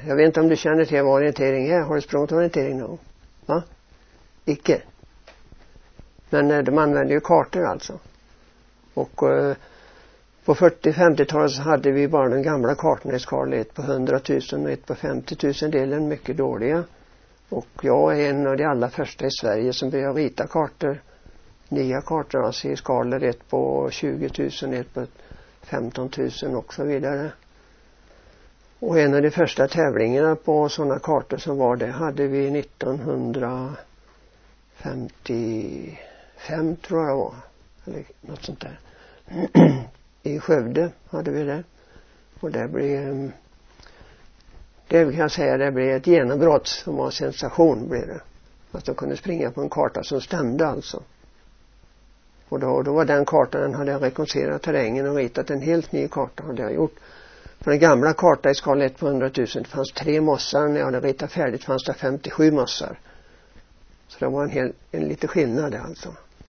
Jag vet inte om du känner till vad orientering är. Har du sprungit orientering någon? Va? Icke. Men de använder ju kartor alltså. Och på 40-50-talet så hade vi bara de gamla kartorna i skala 1 på 100 000 och 1 på 50 000 delen, mycket dåliga. Och jag är en av de allra första i Sverige som började rita kartor. Nya kartor, alltså i skalor 1 på 20 000, 1 på 15 000 och så vidare. Och en av de första tävlingarna på sådana kartor som var det hade vi 1955 tror jag var. Eller något sånt där. I Skövde hade vi det. Och det blev kan jag säga, det blev ett genombrott som var sensation blev det. Att de kunde springa på en karta som stämde alltså. Och då var den kartan, den hade jag rekonstruerat terrängen och ritat en helt ny karta hade jag gjort. För den gamla kartan i skala 1 på 100 000 det fanns 3 mossar. När jag hade ritat färdigt fanns det 57 mossar. Så det var en lite skillnad alltså.